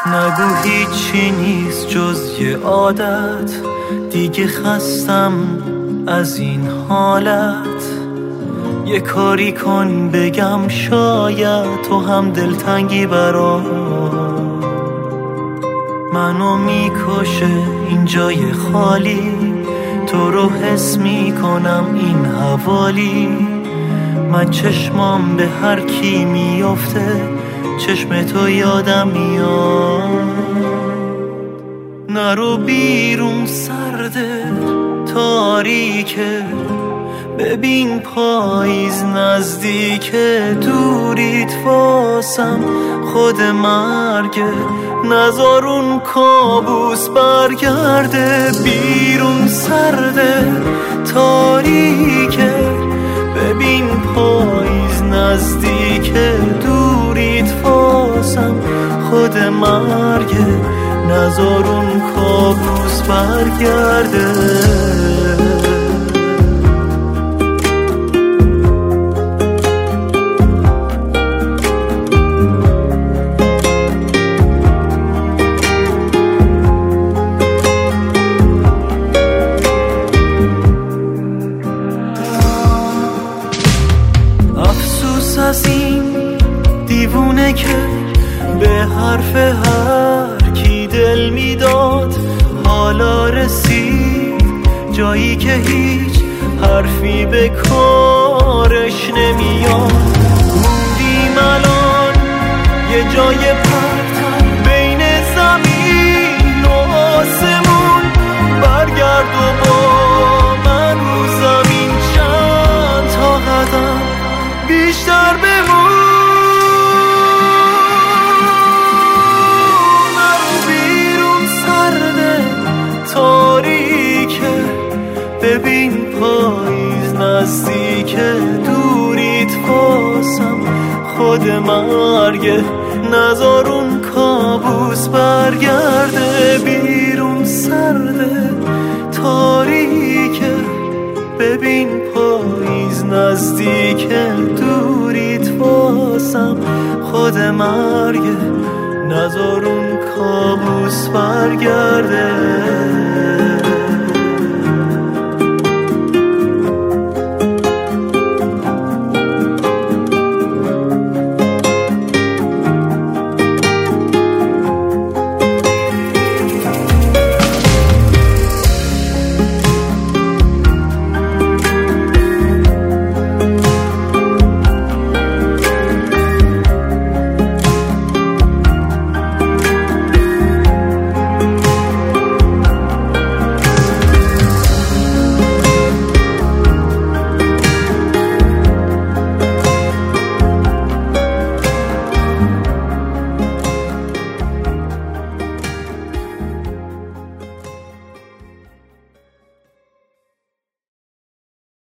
نگو هیچی نیست جز یه عادت، دیگه خستم از این حالت. یه کاری کن بگم شاید تو هم دلتنگی برام. منو میکشه این جای خالی، تو رو حس میکنم این حوالی. من چشمام به هر کی میفته چشم تو یادم میاد. نرو بیرون سرده تاریکه، ببین پاییز نزدیکه. دوریت واسم خود مرگه، نذار اون کابوس برگرده. بیرون سرده تاریکه، ببین پاییز نزدیکه. دوریت واسم خود مرگه، نذار اون کابوس برگرده. از این دیوونه که به حرف هر کی دل میداد، حالا رسید جایی که هیچ حرفی به کارش نمیاد. موندیم الان یه جای پرت بین زمین و آسمون. برگرد و با من رو زمین چند تا قدم بیشتر بمون. نرو بیرون سرده تاریکه، ببین پاییز نزدیکه. دوریت واسم خود مرگه، نذار اون کابوس برگرده. بیرون سرده تاریکه، ببین پاییز نزدیکه. دوریت واسم خود مرگه، نذار اون کابوس برگرده.